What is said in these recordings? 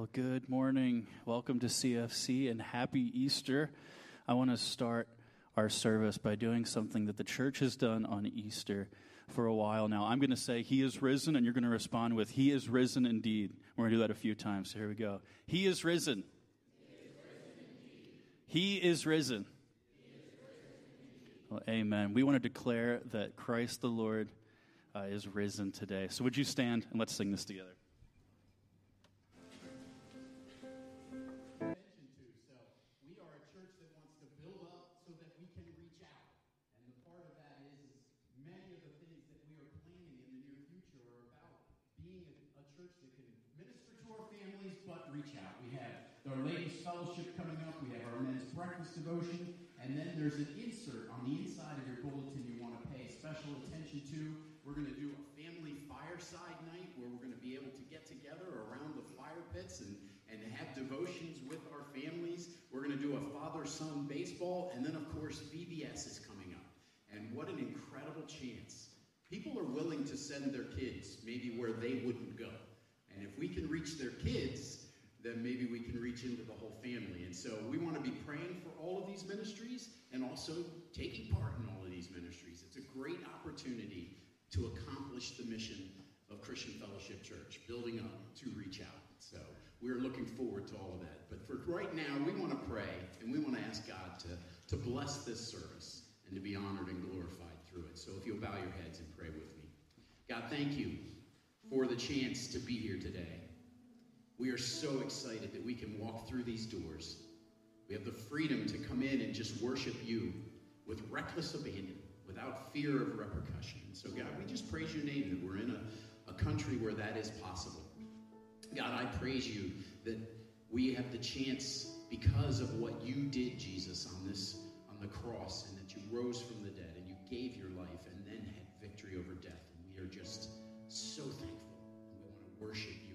Well, good morning. Welcome to CFC and happy Easter. I want to start our service by doing something that the church has done on Easter for a while now. I'm going to say, He is risen, and you're going to respond with, He is risen indeed. We're going to do that a few times, so here we go. He is risen. He is risen. Well, amen. We want to declare that Christ the Lord is risen today. So would you stand and let's sing this together. Our ladies' fellowship coming up. We have our men's breakfast devotion. And then there's an insert on the inside of your bulletin you want to pay special attention to. We're going to do a family fireside night where we're going to be able to get together around the fire pits and have devotions with our families. We're going to do a father-son baseball. And then, of course, VBS is coming up. And what an incredible chance. People are willing to send their kids maybe where they wouldn't go. And if we can reach their kids, then maybe we can reach into the whole family. And so we want to be praying for all of these ministries and also taking part in all of these ministries. It's a great opportunity to accomplish the mission of Christian Fellowship Church, building up to reach out. So we're looking forward to all of that. But for right now, we want to pray and we want to ask God to bless this service and to be honored and glorified through it. So if you'll bow your heads and pray with me. God, thank you for the chance to be here today. We are so excited that we can walk through these doors. We have the freedom to come in and just worship you with reckless abandon, without fear of repercussion. So God, we just praise your name that we're in a country where that is possible. God, I praise you that we have the chance because of what you did, Jesus, on the cross, and that you rose from the dead and you gave your life and then had victory over death. And we are just so thankful. And we want to worship you.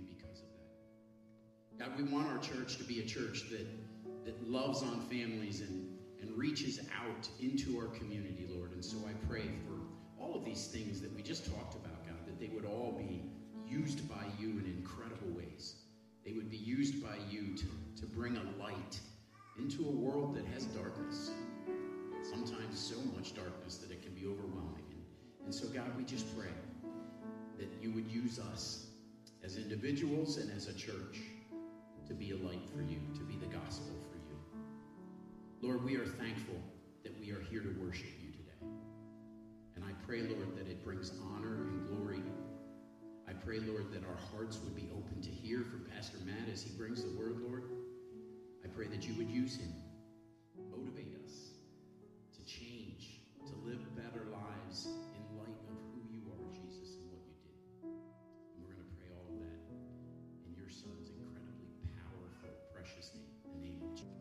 God, we want our church to be a church that loves on families and reaches out into our community, Lord. And so I pray for all of these things that we just talked about, God, that they would all be used by you in incredible ways. They would be used by you to bring a light into a world that has darkness, sometimes so much darkness that it can be overwhelming. And so, God, we just pray that you would use us as individuals and as a church to be a light for you, to be the gospel for you. Lord, we are thankful that we are here to worship you today. And I pray, Lord, that it brings honor and glory. I pray, Lord, that our hearts would be open to hear from Pastor Matt as he brings the word, Lord. I pray that you would use him, motivate us to change, to live better lives in light of who you are, Jesus, and what you did. And we're going to pray all of that in your Son's incredibly powerful, precious name, the name of Jesus.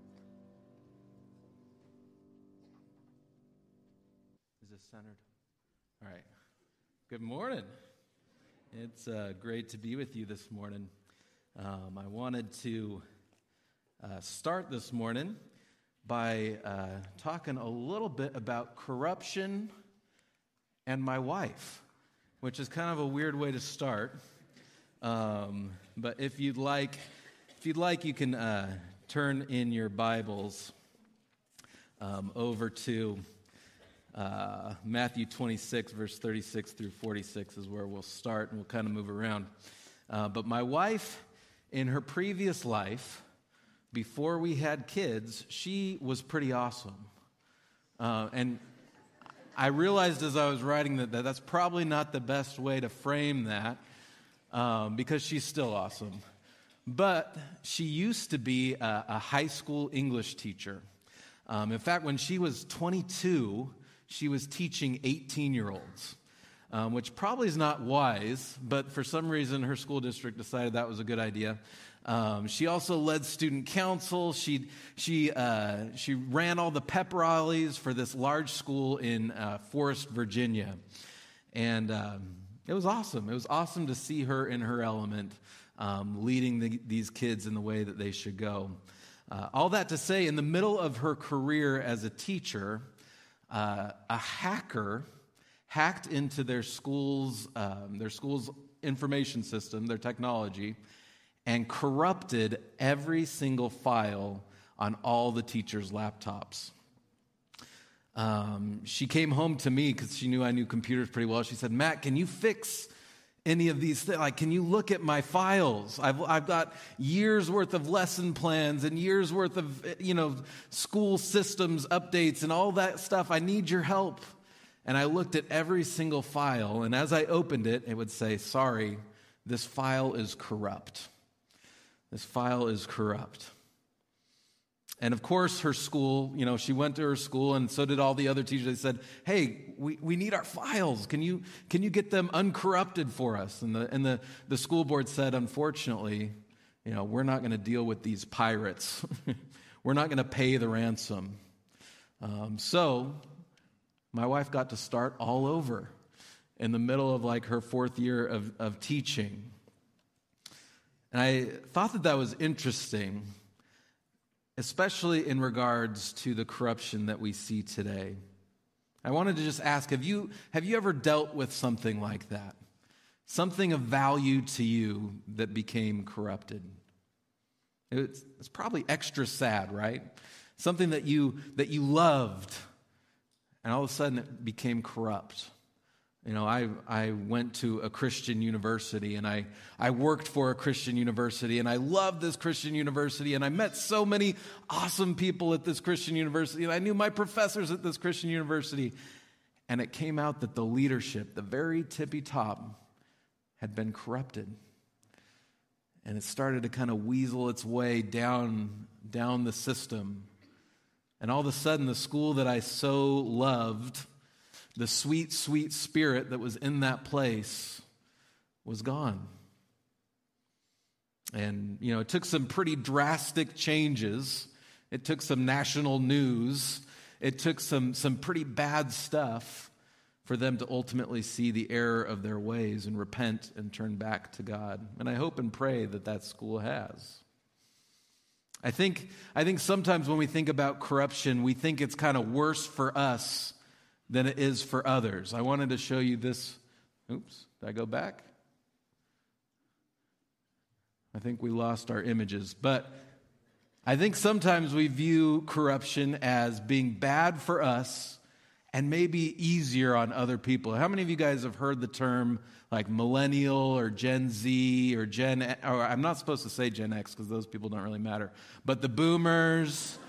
Is this centered? All right. Good morning. It's great to be with you this morning. I wanted to start this morning by talking a little bit about corruption and my wife, which is kind of a weird way to start. But if you'd like, you can turn in your Bibles over to Matthew 26, verse 36 through 46 is where we'll start, and we'll kind of move around. But my wife, in her previous life, before we had kids, she was pretty awesome. And I realized as I was writing that that's probably not the best way to frame that, because she's still awesome. But she used to be a high school English teacher. In fact, when she was 22, she was teaching 18-year-olds, which probably is not wise, but for some reason her school district decided that was a good idea. She also led student council. She ran all the pep rallies for this large school in Forest, Virginia. And it was awesome. It was awesome to see her in her element, leading these kids in the way that they should go. All that to say, in the middle of her career as a teacher, a hacker hacked into their school's information system, their technology, and corrupted every single file on all the teachers' laptops. She came home to me because she knew I knew computers pretty well. She said, "Matt, can you fix any of these things? Like, can you look at my files? I've got years worth of lesson plans and years worth of, school systems updates and all that stuff. I need your help." And I looked at every single file, and as I opened it, it would say, "Sorry, this file is corrupt. This file is corrupt." And of course, her school, she went to her school, and so did all the other teachers. They said, "Hey, we need our files. Can you get them uncorrupted for us?" And the school board said, "Unfortunately, we're not going to deal with these pirates. We're not going to pay the ransom." So my wife got to start all over in the middle of her fourth year of teaching. And I thought that was interesting, especially in regards to the corruption that we see today. I wanted to just ask, have you ever dealt with something like that? Something of value to you that became corrupted? It's probably extra sad, right? Something that you loved, and all of a sudden it became corrupt. I went to a Christian university, and I worked for a Christian university, and I loved this Christian university, and I met so many awesome people at this Christian university, and I knew my professors at this Christian university, and it came out that the leadership, the very tippy top, had been corrupted. And it started to kind of weasel its way down the system. And all of a sudden, the school that I so loved, the sweet, sweet spirit that was in that place, was gone. And, it took some pretty drastic changes. It took some national news. It took some pretty bad stuff for them to ultimately see the error of their ways and repent and turn back to God. And I hope and pray that school has. I think sometimes when we think about corruption, we think it's kind of worse for us than it is for others. I wanted to show you this. Oops, did I go back? I think we lost our images. But I think sometimes we view corruption as being bad for us and maybe easier on other people. How many of you guys have heard the term like millennial or Gen Z or or I'm not supposed to say Gen X because those people don't really matter, but the boomers,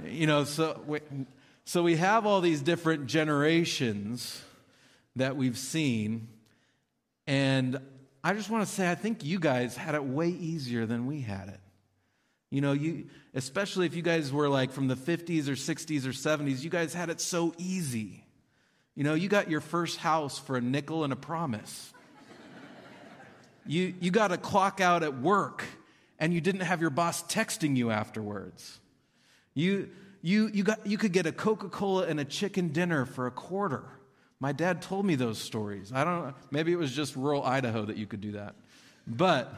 So we have all these different generations that we've seen, and I just want to say I think you guys had it way easier than we had it. Especially if you guys were like from the 50s or 60s or 70s, you guys had it so easy. You got your first house for a nickel and a promise. You got a clock out at work, and you didn't have your boss texting you afterwards. You could get a Coca-Cola and a chicken dinner for $0.25. My dad told me those stories. I don't know, maybe it was just rural Idaho that you could do that. But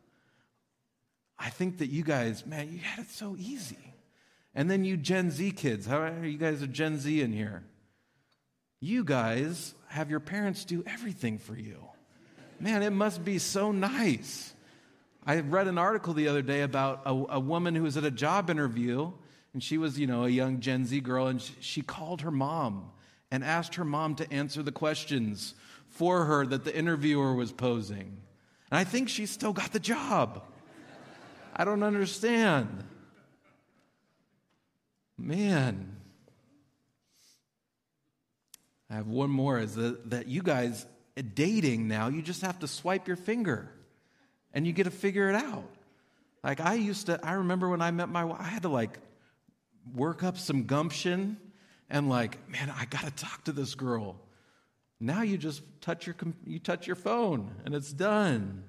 I think that you guys, man, you had it so easy. And then you Gen Z kids, how are you guys are Gen Z in here? You guys have your parents do everything for you. Man, it must be so nice. I read an article the other day about a woman who was at a job interview. And she was, a young Gen Z girl, and she called her mom and asked her mom to answer the questions for her that the interviewer was posing. And I think she still got the job. I don't understand. Man. I have one more, is that you guys, dating now, you just have to swipe your finger, and you get to figure it out. Like I remember when I met my wife, I had to work up some gumption and man, I got to talk to this girl. Now you just touch your phone and it's done.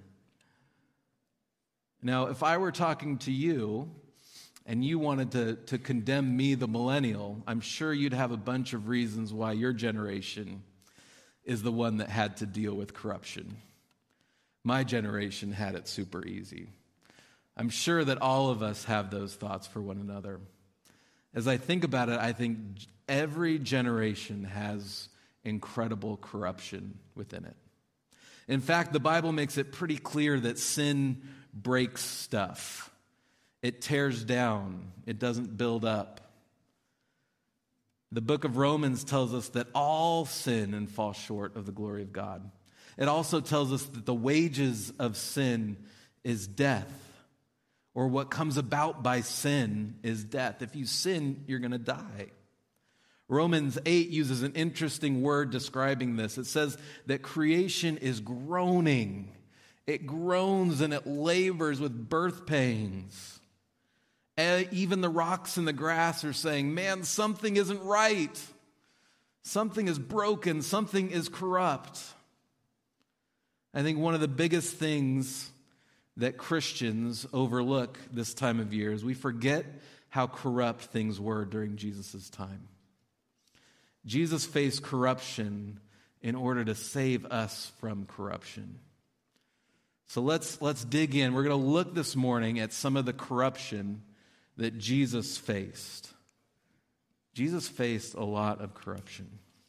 Now, if I were talking to you and you wanted to condemn me, the millennial, I'm sure you'd have a bunch of reasons why your generation is the one that had to deal with corruption. My generation had it super easy. I'm sure that all of us have those thoughts for one another. As I think about it, I think every generation has incredible corruption within it. In fact, the Bible makes it pretty clear that sin breaks stuff. It tears down. It doesn't build up. The book of Romans tells us that all sin and fall short of the glory of God. It also tells us that the wages of sin is death, or what comes about by sin is death. If you sin, you're going to die. Romans 8 uses an interesting word describing this. It says that creation is groaning. It groans and it labors with birth pains. Even the rocks and the grass are saying, man, something isn't right. Something is broken. Something is corrupt. I think one of the biggest things that Christians overlook this time of year is we forget how corrupt things were during Jesus' time. Jesus faced corruption in order to save us from corruption. So let's dig in. We're going to look this morning at some of the corruption that Jesus faced. Jesus faced a lot of corruption.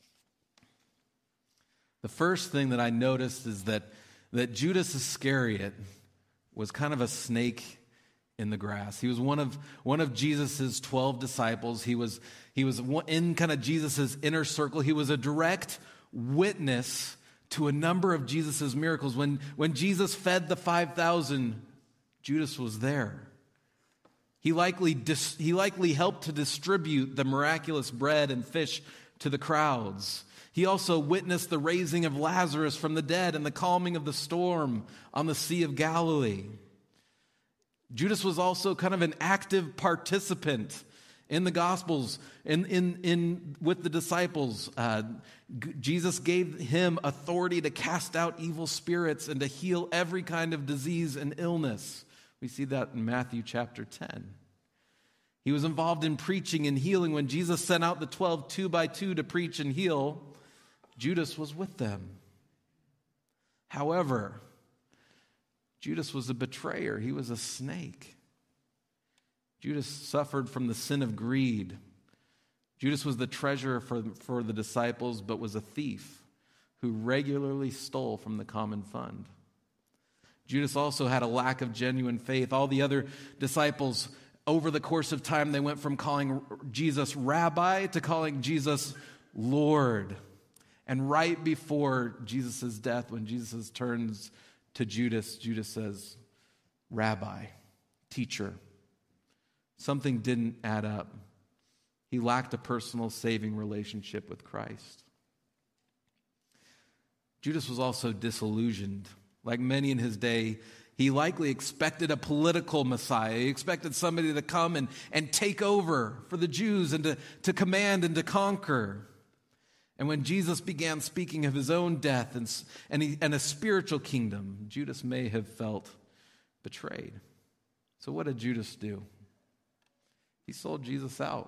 The first thing that I noticed is that Judas Iscariot was kind of a snake in the grass. He was one of Jesus' 12 disciples. He was in kind of Jesus' inner circle. He was a direct witness to a number of Jesus' miracles. When Jesus fed the 5,000, Judas was there. He likely helped to distribute the miraculous bread and fish to the crowds. He also witnessed the raising of Lazarus from the dead and the calming of the storm on the Sea of Galilee. Judas was also kind of an active participant in the Gospels, with the disciples. Jesus gave him authority to cast out evil spirits and to heal every kind of disease and illness. We see that in Matthew chapter 10. He was involved in preaching and healing. When Jesus sent out the 12 two by two to preach and heal, Judas was with them. However, Judas was a betrayer. He was a snake. Judas suffered from the sin of greed. Judas was the treasurer for the disciples, but was a thief who regularly stole from the common fund. Judas also had a lack of genuine faith. All the other disciples, over the course of time, they went from calling Jesus Rabbi to calling Jesus Lord. And right before Jesus' death, when Jesus turns to Judas, Judas says, Rabbi, teacher. Something didn't add up. He lacked a personal saving relationship with Christ. Judas was also disillusioned. Like many in his day, he likely expected a political Messiah. He expected somebody to come and take over for the Jews and to command and to conquer. And when Jesus began speaking of his own death and a spiritual kingdom, Judas may have felt betrayed. So what did Judas do? He sold Jesus out.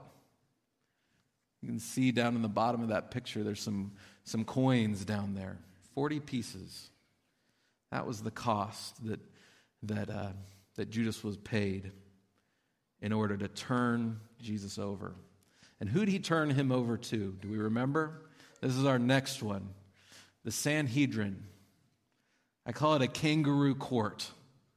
You can see down in the bottom of that picture, there's some coins down there, 40 pieces. That was the cost that Judas was paid in order to turn Jesus over. And who did he turn him over to? Do we remember? This is our next one. The Sanhedrin. I call it a kangaroo court.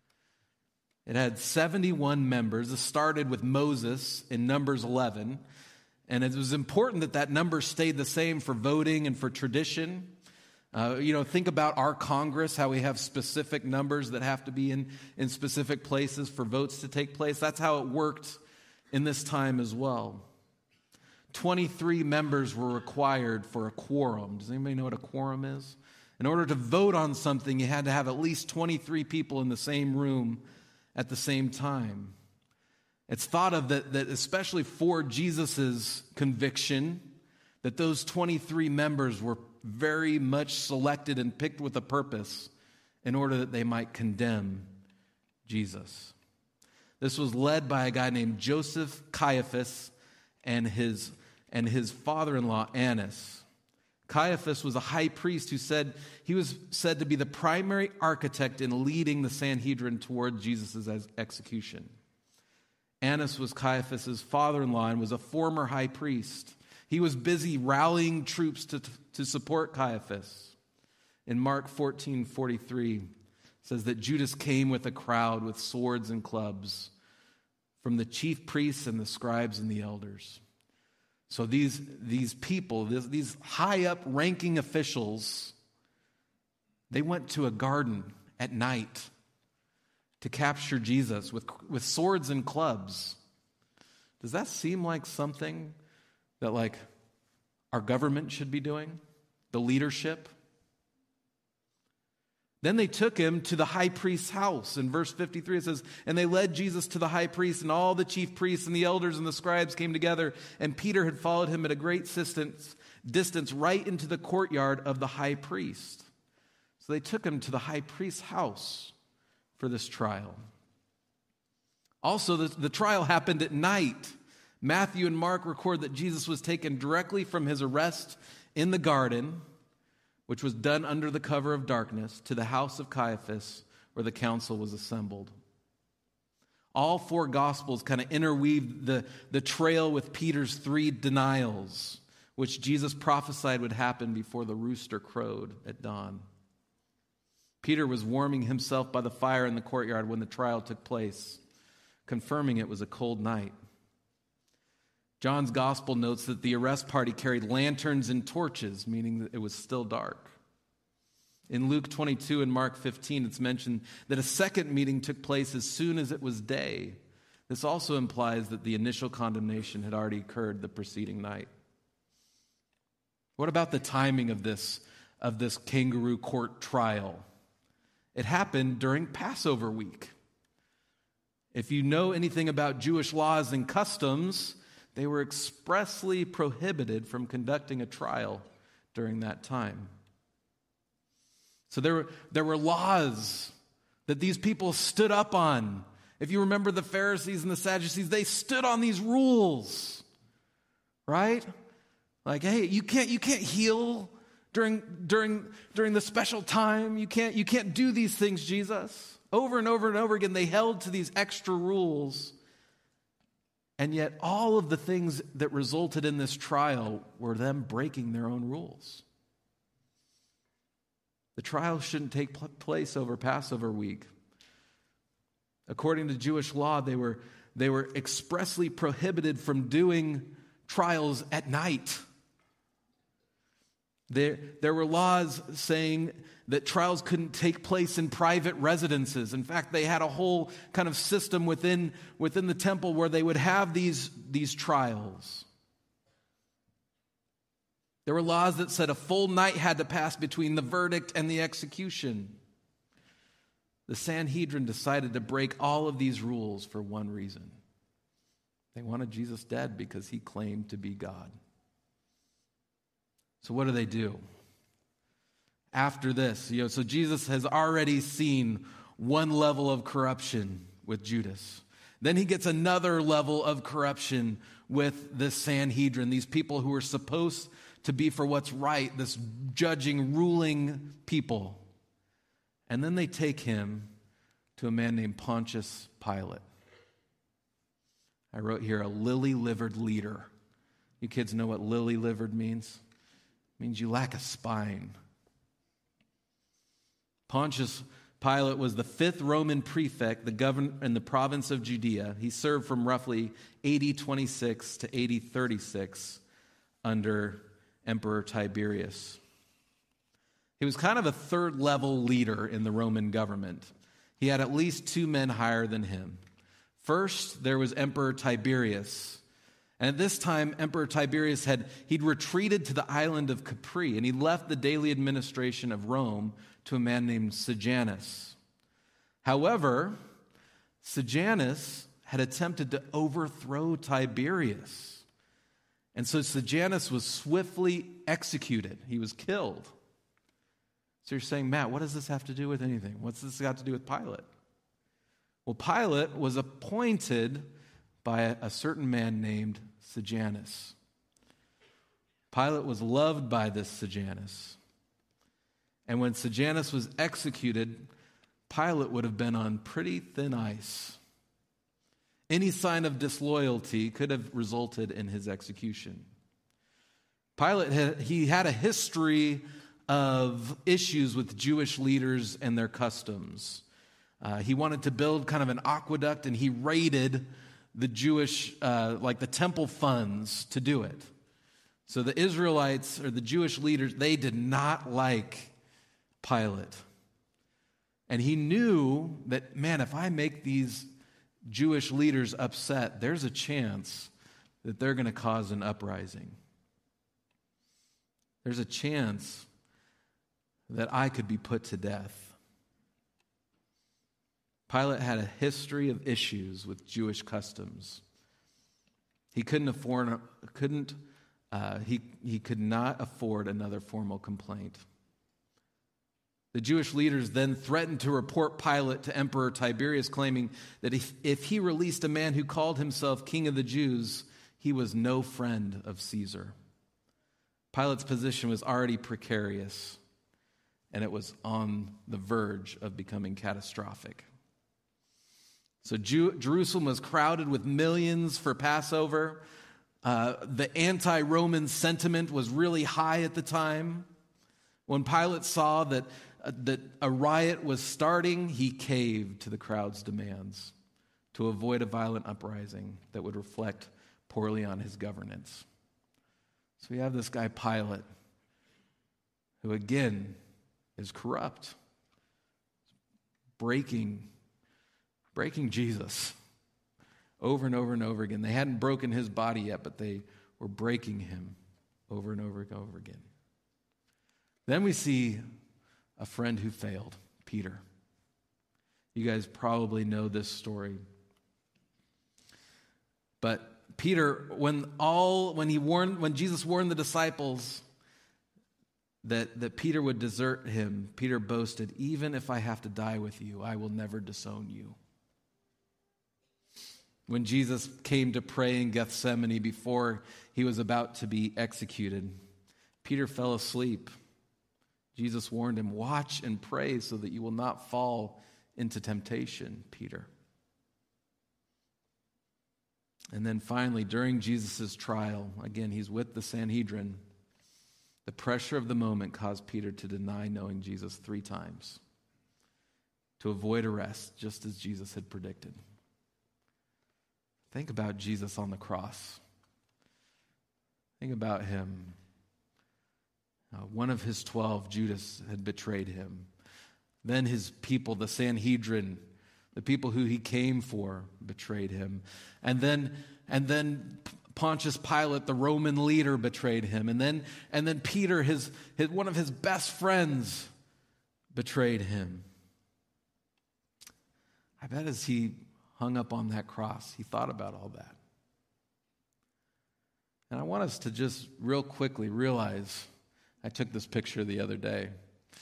It had 71 members. It started with Moses in Numbers 11. And it was important that number stayed the same for voting and for tradition. Think about our Congress, how we have specific numbers that have to be in specific places for votes to take place. That's how it worked in this time as well. 23 members were required for a quorum. Does anybody know what a quorum is? In order to vote on something, you had to have at least 23 people in the same room at the same time. It's thought of that especially for Jesus' conviction, that those 23 members were very much selected and picked with a purpose in order that they might condemn Jesus. This was led by a guy named Joseph Caiaphas and his father-in-law Annas. Caiaphas was a high priest he was said to be the primary architect in leading the Sanhedrin toward Jesus' execution. Annas was Caiaphas' father-in-law and was a former high priest. He was busy rallying troops to support Caiaphas. In Mark 14:43, says that Judas came with a crowd with swords and clubs from the chief priests and the scribes and the elders. So these people, these high up ranking officials, they went to a garden at night to capture Jesus with swords and clubs. Does that seem like something that like our government should be doing? The leadership? Then they took him to the high priest's house. In verse 53 it says, and they led Jesus to the high priest, and all the chief priests and the elders and the scribes came together, and Peter had followed him at a great distance right into the courtyard of the high priest. So they took him to the high priest's house for this trial. Also, the trial happened at night. Matthew and Mark record that Jesus was taken directly from his arrest in the garden, which was done under the cover of darkness, to the house of Caiaphas, where the council was assembled. All four Gospels kind of interweave the trail with Peter's 3 denials, which Jesus prophesied would happen before the rooster crowed at dawn. Peter was warming himself by the fire in the courtyard when the trial took place, confirming it was a cold night. John's gospel notes that the arrest party carried lanterns and torches, meaning that it was still dark. In Luke 22 and Mark 15, it's mentioned that a second meeting took place as soon as it was day. This also implies that the initial condemnation had already occurred the preceding night. What about the timing of this kangaroo court trial? It happened during Passover week. If you know anything about Jewish laws and customs, they were expressly prohibited from conducting a trial during that time. So there were laws that these people stood up on. If you remember the Pharisees and the Sadducees, they stood on these rules, right? Like, hey, you can't heal during the special time. You can't do these things, Jesus. Over and over and over again, they held to these extra rules. And yet all of the things that resulted in this trial were them breaking their own rules. The trial shouldn't take place over Passover week. According to Jewish law, they were expressly prohibited from doing trials at night. There were laws saying that trials couldn't take place in private residences. In fact, they had a whole kind of system within the temple where they would have these trials. There were laws that said a full night had to pass between the verdict and the execution. The Sanhedrin decided to break all of these rules for one reason. They wanted Jesus dead because he claimed to be God. So what do? After this, so Jesus has already seen one level of corruption with Judas. Then he gets another level of corruption with the Sanhedrin, these people who are supposed to be for what's right, this judging, ruling people. And then they take him to a man named Pontius Pilate. I wrote here, a lily-livered leader. You kids know what lily-livered means? It means you lack a spine. Pontius Pilate was the 5th Roman prefect, the governor in the province of Judea. He served from roughly AD 26 to AD 36 under Emperor Tiberius. He was kind of a third-level leader in the Roman government. He had at least 2 men higher than him. First, there was Emperor Tiberius. And at this time, Emperor Tiberius he'd retreated to the island of Capri, and he left the daily administration of Rome to a man named Sejanus. However, Sejanus had attempted to overthrow Tiberius. And so Sejanus was swiftly executed. He was killed. So you're saying, Matt, what does this have to do with anything? What's this got to do with Pilate? Well, Pilate was appointed by a certain man named Sejanus. Pilate was loved by this Sejanus. And when Sejanus was executed, Pilate would have been on pretty thin ice. Any sign of disloyalty could have resulted in his execution. Pilate had a history of issues with Jewish leaders and their customs. He wanted to build kind of an aqueduct, and he raided the Jewish, the temple funds to do it. So the Israelites, or the Jewish leaders, they did not like Pilate. And he knew that, man, if I make these Jewish leaders upset, there's a chance that they're going to cause an uprising. There's a chance that I could be put to death. Pilate had a history of issues with Jewish customs. He could not afford another formal complaint. The Jewish leaders then threatened to report Pilate to Emperor Tiberius, claiming that if he released a man who called himself King of the Jews, he was no friend of Caesar. Pilate's position was already precarious, and it was on the verge of becoming catastrophic. So Jerusalem was crowded with millions for Passover. The anti-Roman sentiment was really high at the time. When Pilate saw that a riot was starting, he caved to the crowd's demands to avoid a violent uprising that would reflect poorly on his governance. So we have this guy Pilate, who again is corrupt, breaking Jesus over and over and over again. They hadn't broken his body yet, but they were breaking him over and over and over again. Then we see a friend who failed, Peter. You guys probably know this story. But Peter, when Jesus warned the disciples that Peter would desert him, Peter boasted, "Even if I have to die with you, I will never disown you." When Jesus came to pray in Gethsemane before he was about to be executed, Peter fell asleep. Jesus warned him, "Watch and pray so that you will not fall into temptation, Peter." And then finally, during Jesus' trial, again, he's with the Sanhedrin. The pressure of the moment caused Peter to deny knowing Jesus 3 times to avoid arrest, just as Jesus had predicted. Think about Jesus on the cross. Think about him. One of his 12, Judas, had betrayed him. Then his people, the Sanhedrin, the people who he came for, betrayed him. And then Pontius Pilate, the Roman leader, betrayed him. And then Peter, his one of his best friends, betrayed him. I bet as he hung up on that cross, he thought about all that. And I want us to just real quickly realize, I took this picture the other day.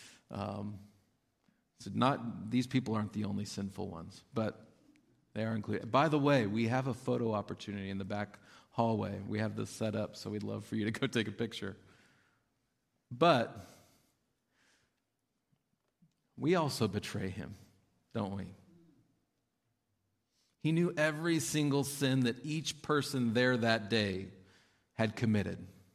These people aren't the only sinful ones, but they are included. By the way, we have a photo opportunity in the back hallway. We have this set up, so we'd love for you to go take a picture. But we also betray him, don't we? He knew every single sin that each person there that day had committed.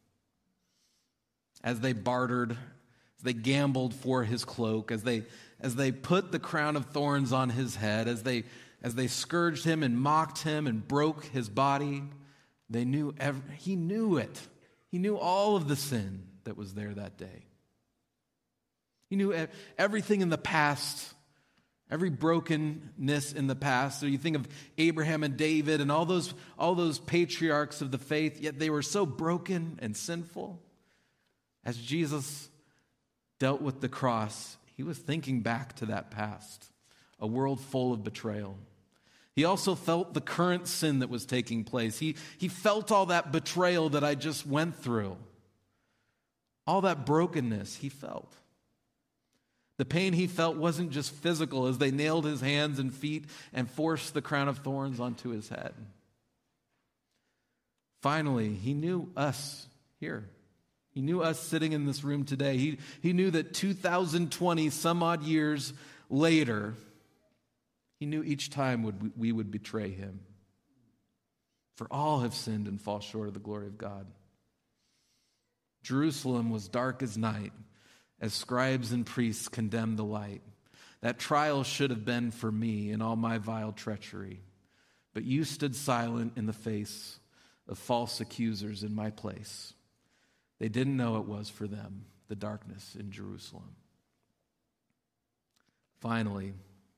As they bartered, as they gambled for his cloak, as they put the crown of thorns on his head, as they scourged him and mocked him and broke his body, he knew it. He knew all of the sin that was there that day. He knew everything in the past, every brokenness in the past. So you think of Abraham and David and all those patriarchs of the faith, yet they were so broken and sinful. As Jesus dealt with the cross, he was thinking back to that past, a world full of betrayal. He also felt the current sin that was taking place. He felt all that betrayal that I just went through. All that brokenness he felt. The pain he felt wasn't just physical as they nailed his hands and feet and forced the crown of thorns onto his head. Finally, he knew us here. He knew us sitting in this room today. He knew that 2020 some odd years later, he knew each time we would betray him. For all have sinned and fall short of the glory of God. Jerusalem was dark as night as scribes and priests condemn the light. That trial should have been for me in all my vile treachery. But you stood silent in the face of false accusers in my place. They didn't know it was for them, the darkness in Jerusalem. Finally,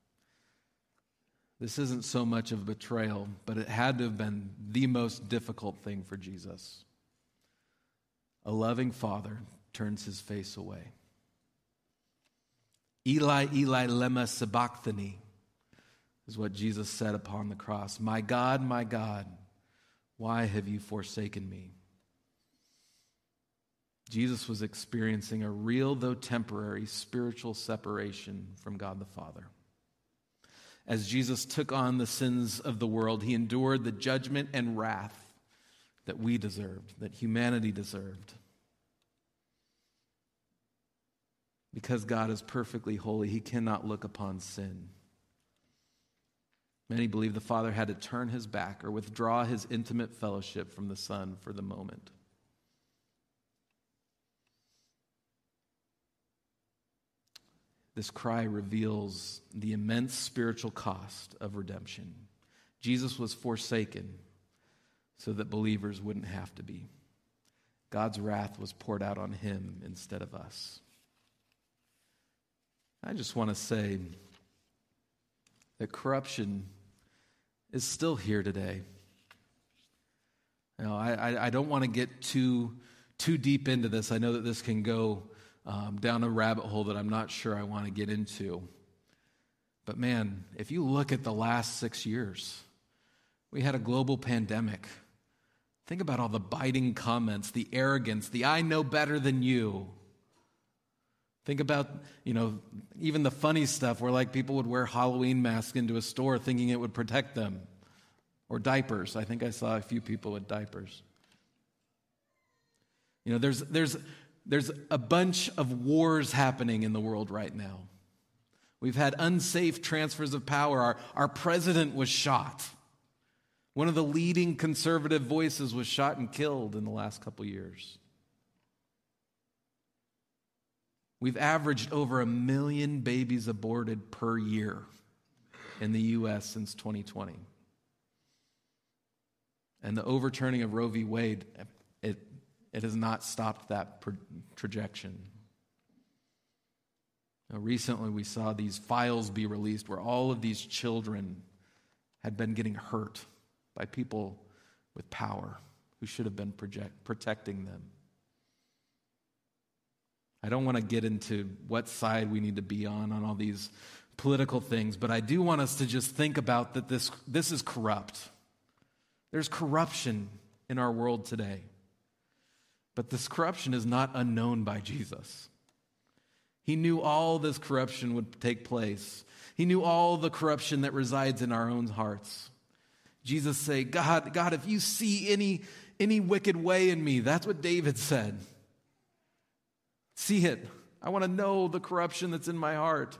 this isn't so much of a betrayal, but it had to have been the most difficult thing for Jesus. A loving father turns his face away. Eli, Eli, lema sabachthani, is what Jesus said upon the cross. My God, why have you forsaken me? Jesus was experiencing a real, though temporary, spiritual separation from God the Father. As Jesus took on the sins of the world, he endured the judgment and wrath that we deserved, that humanity deserved. Because God is perfectly holy, he cannot look upon sin. Many believe the Father had to turn his back or withdraw his intimate fellowship from the Son for the moment. This cry reveals the immense spiritual cost of redemption. Jesus was forsaken so that believers wouldn't have to be. God's wrath was poured out on him instead of us. I just want to say that corruption is still here today. I don't want to get too deep into this. I know that this can go down a rabbit hole that I'm not sure I want to get into. But man, if you look at the last 6 years, we had a global pandemic. Think about all the biting comments, the arrogance, the I know better than you. Think about, even the funny stuff where like people would wear Halloween masks into a store thinking it would protect them. Or diapers. I think I saw a few people with diapers. There's a bunch of wars happening in the world right now. We've had unsafe transfers of power. Our president was shot. One of the leading conservative voices was shot and killed in the last couple years. We've averaged over 1 million babies aborted per year in the U.S. since 2020. And the overturning of Roe v. Wade, it has not stopped that trajectory. Now, recently, we saw these files be released where all of these children had been getting hurt by people with power who should have been protecting them. I don't want to get into what side we need to be on all these political things, but I do want us to just think about that this is corrupt. There's corruption in our world today. But this corruption is not unknown by Jesus. He knew all this corruption would take place. He knew all the corruption that resides in our own hearts. Jesus said, God, if you see any wicked way in me, that's what David said. See it. I want to know the corruption that's in my heart.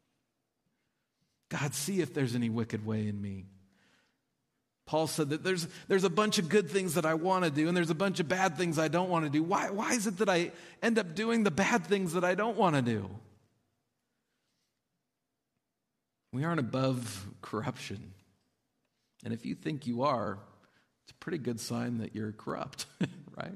God, see if there's any wicked way in me. Paul said that there's a bunch of good things that I want to do, and there's a bunch of bad things I don't want to do. Why is it that I end up doing the bad things that I don't want to do? We aren't above corruption. And if you think you are, it's a pretty good sign that you're corrupt, right?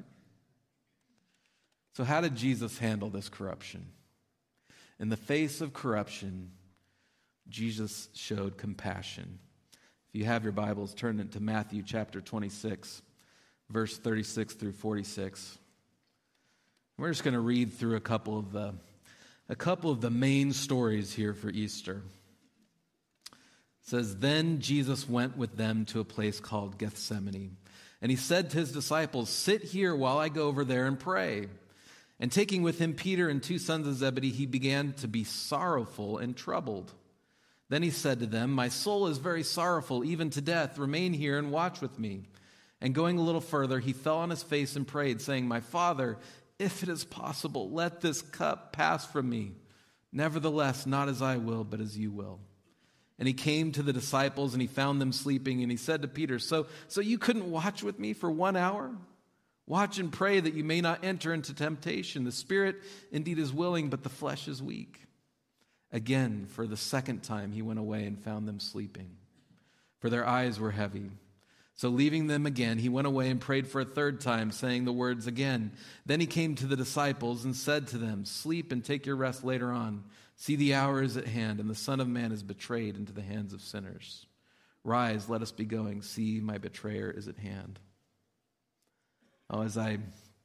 So how did Jesus handle this corruption? In the face of corruption, Jesus showed compassion. If you have your Bibles, turn it to Matthew chapter 26, verse 36 through 46. We're just going to read through a couple of the main stories here for Easter. It says, "Then Jesus went with them to a place called Gethsemane, and he said to his disciples, 'Sit here while I go over there and pray.' And taking with him Peter and 2 sons of Zebedee, he began to be sorrowful and troubled. Then he said to them, 'My soul is very sorrowful, even to death. Remain here and watch with me.' And going a little further, he fell on his face and prayed, saying, 'My Father, if it is possible, let this cup pass from me. Nevertheless, not as I will, but as you will.' And he came to the disciples, and he found them sleeping, and he said to Peter, 'So you couldn't watch with me for 1 hour? Watch and pray that you may not enter into temptation. The spirit indeed is willing, but the flesh is weak. Again, for the second time, he went away and found them sleeping, for their eyes were heavy. So leaving them again, he went away and prayed for a third time, saying the words again. Then he came to the disciples and said to them, sleep and take your rest later on. See, the hour is at hand, and the Son of Man is betrayed into the hands of sinners. Rise, let us be going. See, my betrayer is at hand. Oh, as I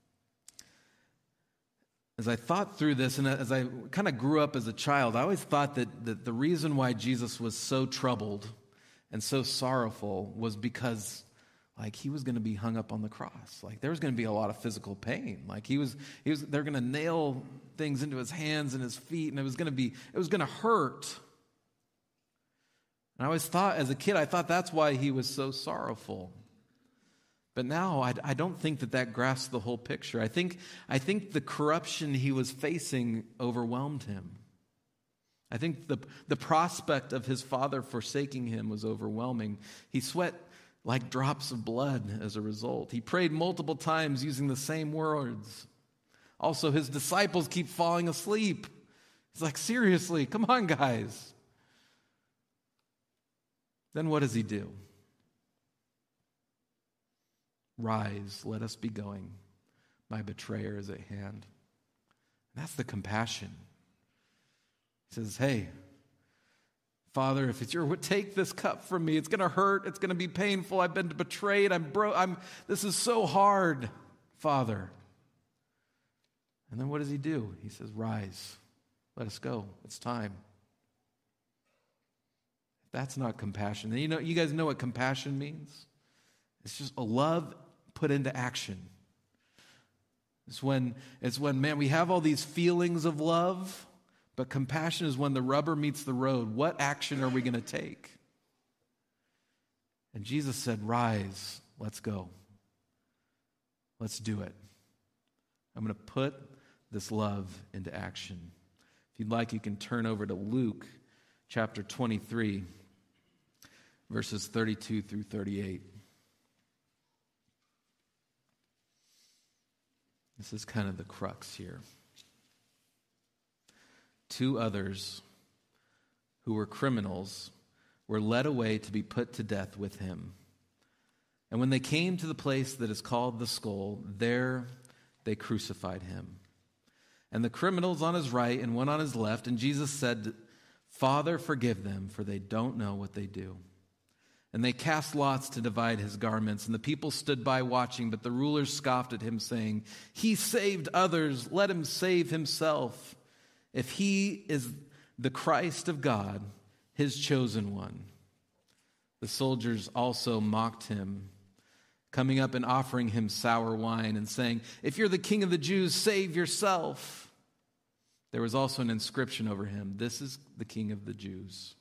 thought through this, and as I kind of grew up as a child, I always thought that the reason why Jesus was so troubled and so sorrowful was because, like, he was going to be hung up on the cross. Like, there was going to be a lot of physical pain. Like, they're going to nail things into his hands and his feet, and it was going to hurt. And I always thought, as a kid, I thought that's why he was so sorrowful. But now I don't think that grasps the whole picture. I think the corruption he was facing overwhelmed him. I think the prospect of his Father forsaking him was overwhelming. He sweat like drops of blood as a result. He prayed multiple times using the same words. Also, his disciples keep falling asleep. He's like, seriously, come on, guys. Then what does he do? Rise, let us be going. My betrayer is at hand. That's the compassion. He says, hey, Father, if it's your will, take this cup from me. It's going to hurt. It's going to be painful. I've been betrayed. This is so hard, Father. And then what does he do? He says, rise, let us go. It's time. If that's not compassion, then you guys know what compassion means? It's just a love put into action. It's when, man, we have all these feelings of love, but compassion is when the rubber meets the road. What action are we going to take? And Jesus said, rise, let's go. Let's do it. I'm going to put this love into action. If you'd like, you can turn over to Luke chapter 23, verses 32 through 38. This is kind of the crux here. Two others who were criminals were led away to be put to death with him. And when they came to the place that is called the Skull, there they crucified him. And the criminals on his right and one on his left. And Jesus said, Father, forgive them, for they don't know what they do. And they cast lots to divide his garments. And the people stood by watching, but the rulers scoffed at him, saying, he saved others, let him save himself. If he is the Christ of God, his chosen one. The soldiers also mocked him, coming up and offering him sour wine and saying, if you're the king of the Jews, save yourself. There was also an inscription over him, this is the king of the Jews.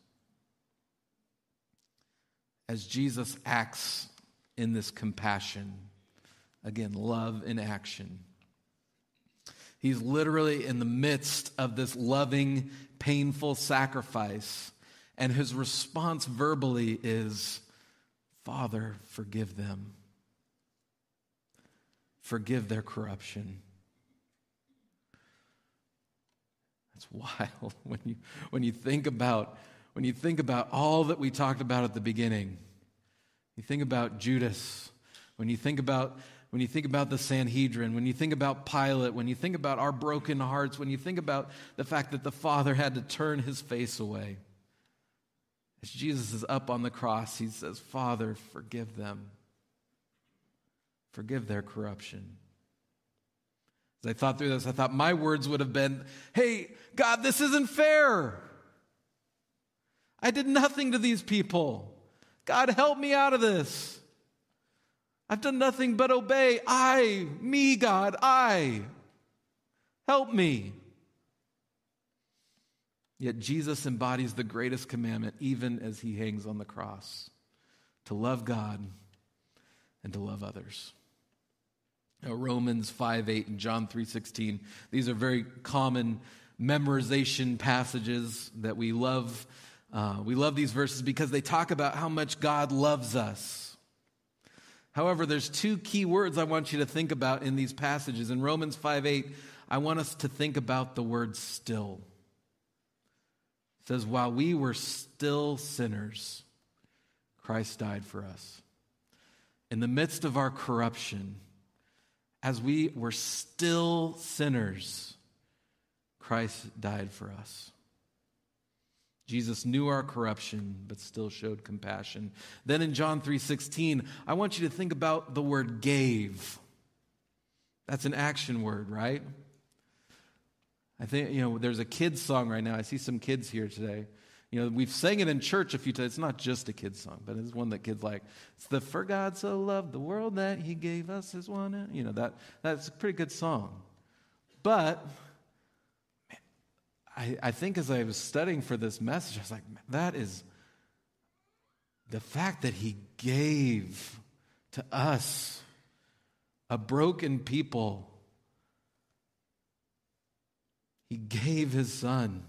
As Jesus acts in this compassion, again, love in action. He's literally in the midst of this loving, painful sacrifice, and his response verbally is, Father, forgive them. Forgive their corruption. That's wild when you think about all that we talked about at the beginning. You think about Judas, when you think about the Sanhedrin, when you think about Pilate, when you think about our broken hearts, when you think about the fact that the Father had to turn his face away. As Jesus is up on the cross, he says, Father, forgive them. Forgive their corruption. As I thought through this, I thought my words would have been, hey, God, this isn't fair. I did nothing to these people. God, help me out of this. I've done nothing but obey. God, help me. Yet Jesus embodies the greatest commandment even as he hangs on the cross, to love God and to love others. Now, Romans 5:8 and John 3:16, these are very common memorization passages that we love. We love these verses because they talk about how much God loves us, However, there's two key words I want you to think about in these passages. In Romans 5:8, I want us to think about the word still. It says, while we were still sinners, Christ died for us. In the midst of our corruption, as we were still sinners, Christ died for us. Jesus knew our corruption, but still showed compassion. Then in John 3:16, I want you to think about the word gave. That's an action word, right? I think, there's a kids song right now. I see some kids here today. We've sang it in church a few times. It's not just a kid's song, but it's one that kids like. It's the "For God so loved the world that he gave us his one." That's a pretty good song. But I think as I was studying for this message, I was like, that is the fact that he gave to us, a broken people. He gave his son.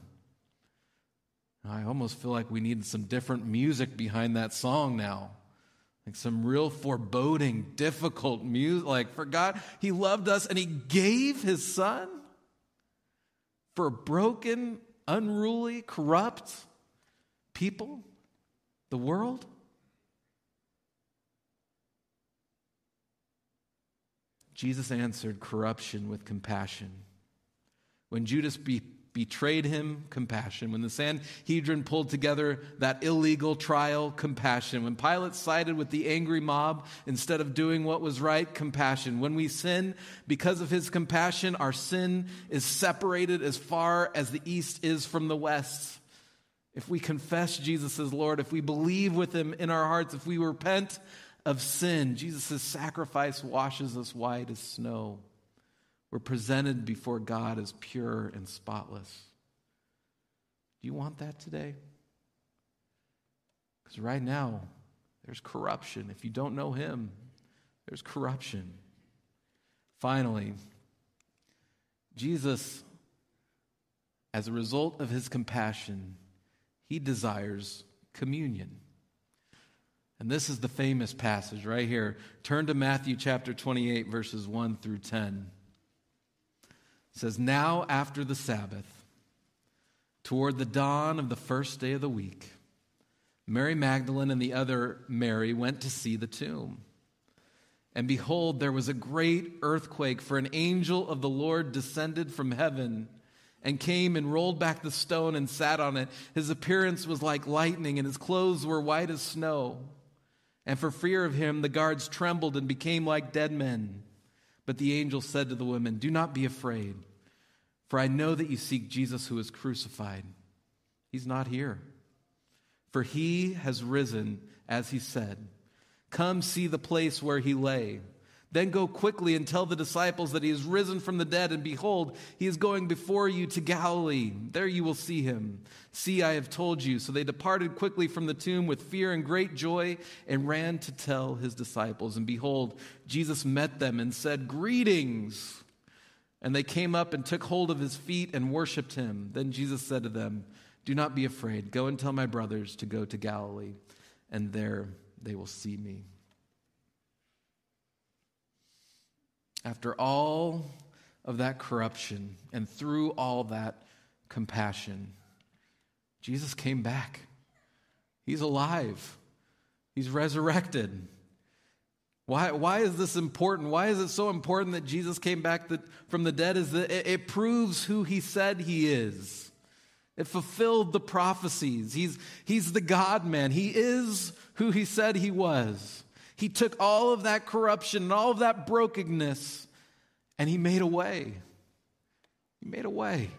I almost feel like we need some different music behind that song now. Like some real foreboding, difficult music. Like, for God, he loved us and he gave his son for a broken, unruly, corrupt people, the world. Jesus answered corruption with compassion. When Judas betrayed him, compassion. When the Sanhedrin pulled together that illegal trial, compassion. When Pilate sided with the angry mob instead of doing what was right, compassion. When we sin, because of his compassion, our sin is separated as far as the east is from the west. If we confess Jesus as Lord, if we believe with him in our hearts, if we repent of sin, Jesus' sacrifice washes us white as snow. We're presented before God as pure and spotless. Do you want that today? Because right now, there's corruption. If you don't know him, there's corruption. Finally, Jesus, as a result of his compassion, he desires communion. And this is the famous passage right here. Turn to Matthew chapter 28, verses 1 through 10. It says, now after the Sabbath, toward the dawn of the first day of the week, Mary Magdalene and the other Mary went to see the tomb. And behold, there was a great earthquake, for an angel of the Lord descended from heaven and came and rolled back the stone and sat on it. His appearance was like lightning, and his clothes were white as snow. And for fear of him, the guards trembled and became like dead men. But the angel said to the women, do not be afraid, for I know that you seek Jesus who was crucified. He's not here, for he has risen, as he said. Come see the place where he lay. Then go quickly and tell the disciples that he is risen from the dead, and behold, he is going before you to Galilee. There you will see him. See, I have told you. So they departed quickly from the tomb with fear and great joy and ran to tell his disciples. And behold, Jesus met them and said, greetings. And they came up and took hold of his feet and worshipped him. Then Jesus said to them, do not be afraid. Go and tell my brothers to go to Galilee, and there they will see me. After all of that corruption and through all that compassion, Jesus came back. He's alive. He's resurrected. Why is this important? Why is it so important that Jesus came back from the dead? Is that it proves who he said he is. It fulfilled the prophecies. He's the God-man. He is who he said he was. He took all of that corruption and all of that brokenness, and he made a way. He made a way.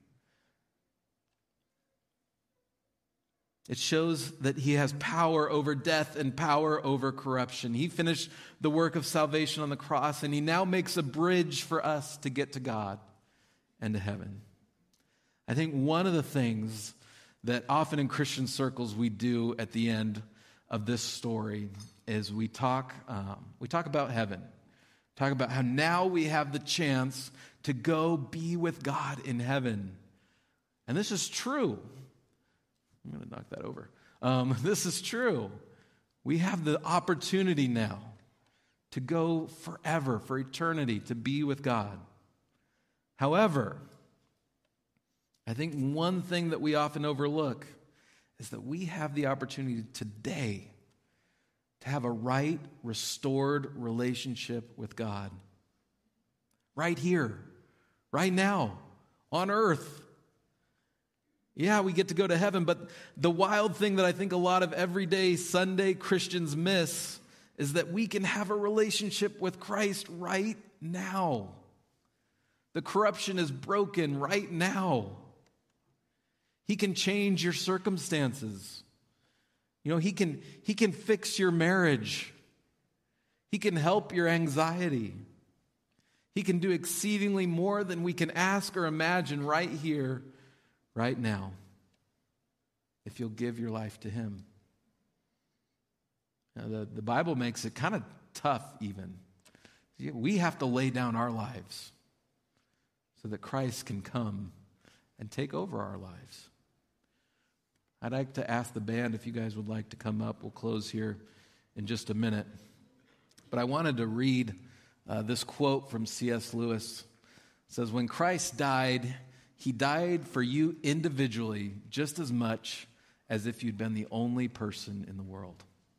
It shows that he has power over death and power over corruption. He finished the work of salvation on the cross, and he now makes a bridge for us to get to God and to heaven. I think one of the things that often in Christian circles we do at the end of this story is we talk about heaven. Talk about how now we have the chance to go be with God in heaven. And this is true. I'm going to knock that over. This is true. We have the opportunity now to go forever, for eternity, to be with God. However, I think one thing that we often overlook is that we have the opportunity today to have a right, restored relationship with God. Right here, right now, on earth. Yeah, we get to go to heaven, but the wild thing that I think a lot of everyday Sunday Christians miss is that we can have a relationship with Christ right now. The corruption is broken right now. He can change your circumstances. You know, he can fix your marriage. He can help your anxiety. He can do exceedingly more than we can ask or imagine right here, right now, if you'll give your life to him. Now, the Bible makes it kind of tough even. We have to lay down our lives so that Christ can come and take over our lives. I'd like to ask the band if you guys would like to come up. We'll close here in just a minute. But I wanted to read this quote from C.S. Lewis. It says, "When Christ died, he died for you individually just as much as if you'd been the only person in the world."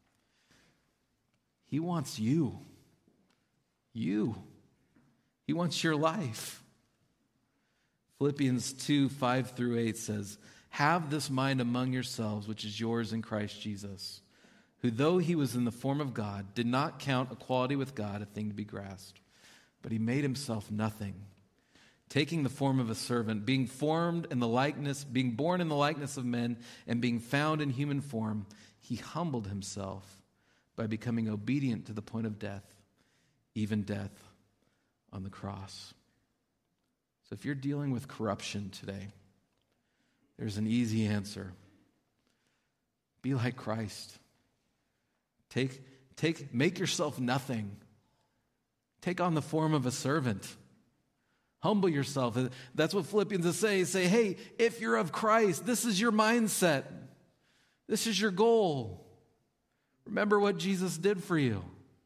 He wants you. You. He wants your life. Philippians 2:5-8 says, "Have this mind among yourselves, which is yours in Christ Jesus, who though he was in the form of God, did not count equality with God a thing to be grasped, but he made himself nothing, taking the form of a servant, being born in the likeness of men, and being found in human form, he humbled himself by becoming obedient to the point of death, even death on the cross." So if you're dealing with corruption today, there's an easy answer. Be like Christ. Make yourself nothing. Take on the form of a servant. Humble yourself. That's what Philippians is saying. Say, hey, if you're of Christ, this is your mindset. This is your goal. Remember what Jesus did for you.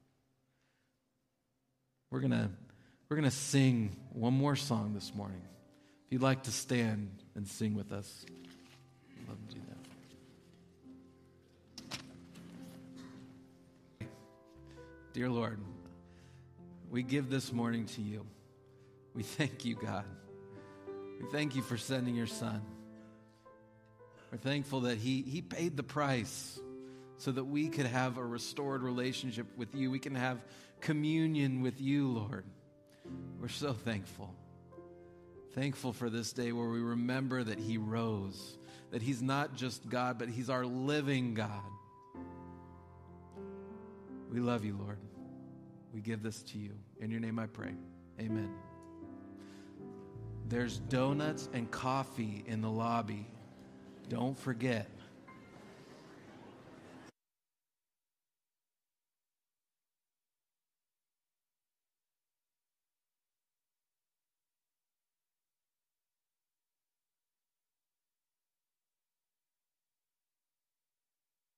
We're gonna sing one more song this morning. If you'd like to stand and sing with us, I'd love to do that. Dear Lord, we give this morning to you. We thank you, God. We thank you for sending your Son. We're thankful that he paid the price so that we could have a restored relationship with you. We can have communion with you, Lord. We're so thankful. Thankful for this day where we remember that he rose, that he's not just God, but he's our living God. We love you, Lord. We give this to you. In your name I pray. Amen. There's donuts and coffee in the lobby. Don't forget.